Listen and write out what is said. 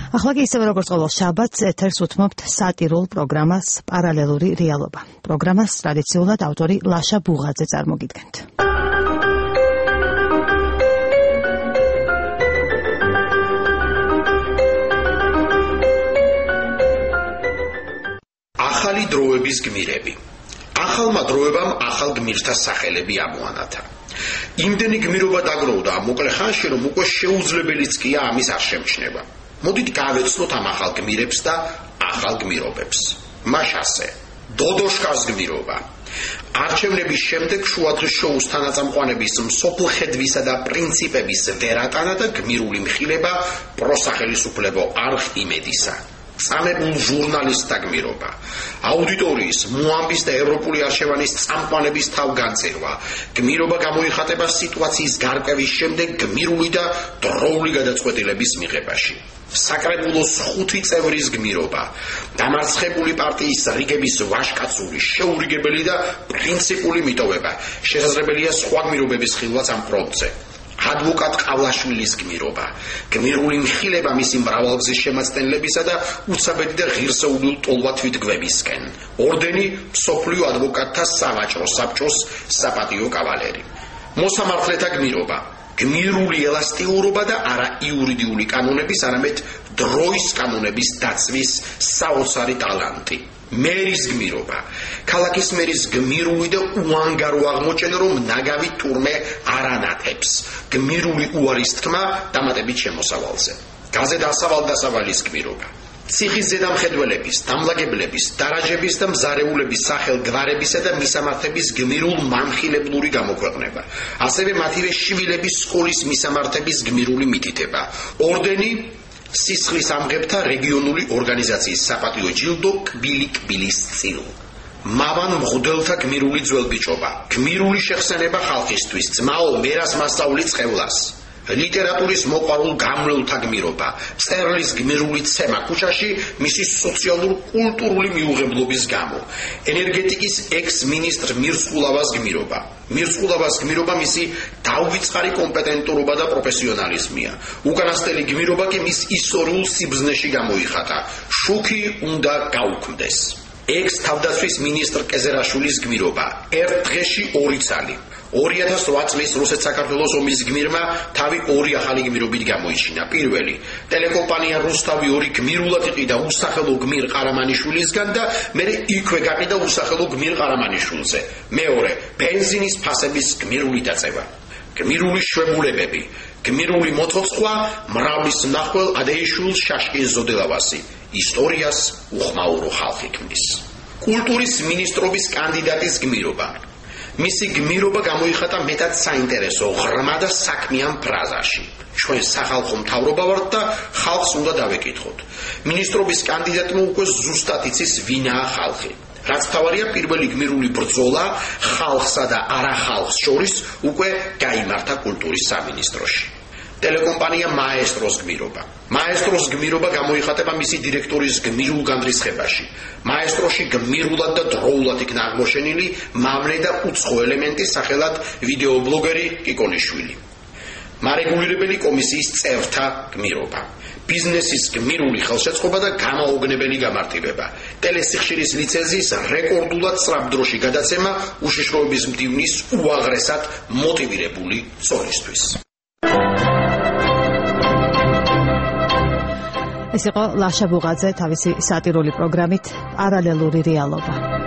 ახლა კი ისევე როგორც ყოველ შაბათს ეთერს უთმობთ სატირულ პროგრამას პარალელური რეალობა. პროგრამას ტრადიციულად ავტორი ლაშა ბუღაძე წარმოგიდგენთ. ახალი დროების გმირები. ახალმა დროებამ ახალ გმირთა სახელები ამოანათა. იმდენი გმირობა დაგროვდა მოკლე ხანში, რომ უკვე შეუძლებელიც კი ამის არ შემჩნევა. მოდით გავეცნოთ ამ ახალ გმირებს და ახალ გმირობებს. მაშასე დოდოშკას გმირობა. არჩევნების შემდეგ შუადღის შოუს თანაწამყვანების მსოფლხედვისა და პრინციპების ვერატანა და გმირული მხილება პროსახელისუფლებო არხ იმედისა. წამებულ ჟურნალისტთა გმირობა. აუდიტორიის, მოამბის და ევროპული არჩევანის წამყვანების თავგანწირვა. გმირობა გამოიხატება სიტუაციის გარკვევის შემდეგ გმირული და დროული გადაწყვეტილების მიღებაში. საკრებულოს 5 წევრის გმირობა. დამარცხებული პარტიის რიგების ვაჟკაცური, შეურიგებელი და პრინციპული მიტოვება. შესაძლებელია სხვა გმირობების ხილვაც ამ ფრონტზე. ადვოკატ ყავლაშვილის გმირობა. გმირული მხილება მისი მრავალგზის შემაცდენლებისა და უცაბედი და ღირსეულული ტოლვა-თვითგვებისკენ. ორდენი მსოფლიო ადვოკატთა სავაჭრო საბჭოს საპატიო კავალერი. მოსამართლეთა გმირობა. გმირული ელასტიურობა და არა იურიდიული კანონების, არამედ დროის კანონების დაცვის საოცარი ტალანტი. მერის გმირობა. ქალაქის მერის გმირული და უანგარო აღმოჩენა, რომ ნაგავი ტურმე არ ანათებს. გმირული უარის თქმა დამატებით შემოსავალზე. გაზეთ ასავალ-დასავალის გმირობა. ციხის ზედამხედველების, დამლაგებლების, დარაჯების და მზარეულების სახელგვარებისა და მისამართების გმირულ მამხილებლური გამოქვეყნება. ასევე მათივე შვილების სკოლის მისამართების გმირული მითითება. ორდენი სისხლის ამღებთა რეგიონული ორგანიზაციის საპატიო ჯილდო კბილი-კბილის წილ. მავან მღვდელთა გმირული ძველბიჭობა. გმირული შეხსენება ხალხისთვის. ძმაო, მერას მასწავლი წყევლას. ლიტერატურის მოყვარულ გამლელთა გმირობა. მწერლის გმირული ცემა ქუჩაში მისი სოციალურ-კულტურული მიუღებლობის გამო. ენერგეტიკის ექს-მინისტრ მირსყულავას გმირობა. მირსყულავას გმირობა მისი დაუვიწყარი კომპეტენტურობა და პროფესიონალიზმია. უკანასკნელი გმირობა კი მის ისტორიულ სიბზნეში გამოიხატა. შუქი უნდა გაუქმდეს. ექს-თავდაცვის მინისტრ კეზერაშვილის გმირობა. ერთ დღეში 2 ცალი. 2008 წლის რუსეთ-საქართველოს ომის გმირმა თავი 2 ახალი გმირობით გამოიჩინა. პირველი, ტელეკომპანია რუსთავი 2 გმირულად იყიდა უსახელო გმირ ყარამანიშვილისგან და მერე იქვე გაყიდა უსახელო გმირ ყარამანიშვილზე. მეორე, ბენზინის ფასების გმირული დაწევა. გმირული შვებულებები. გმირული მოცოცხვა მრავლის ნახველ ადეიშვილ შაშკის ზოდილავასი. ისტორიას უხმაურო ხალხი ქმნის. კულტურის მინისტრობის კანდიდატის გმირობა. მისი გმირობა გამოიხატა მეტად საინტერესო, ღრმა და საქმიან ფრაზაში. ჩვენ სახალხო მთავრობა ვართ და ხალხს უნდა დავეკითხოთ. მინისტრობის კანდიდატმა უკვე ზუსტად იცის ვინაა ხალხი. რაც თავარია, პირველი გმირული ბრძოლა ხალხსა და არახალხს შორის უკვე გაიმართა კულტურის სამინისტროში. ტელეკომპანია მაესტროს გმირობა. მაესტროს გმირობა გამოიხატება მისი დირექტორის გმირულ განრისხებაში. მაესტროში გმირულად და დროულად იქნა აღმოჩენილი მამლე და უცხო ელემენტი სახელად ვიდეობლოგერი კიკოლიშვილი. მარეგულირებელი კომისიის წევრთა გმირობა. ბიზნესის გმირული ხელშეწყობა და გამაოგნებელი გამარტივება. ტელესიხშირის ლიცენზიის რეკორდულად სწრაფ დროში გადაცემა უშიშროების მდივნის უაღრესად მოტივირებული წონისთვის. ეს იყო ლაშა ბუღაძე თავისი სატირული პროგრამით პარალელური რეალობა.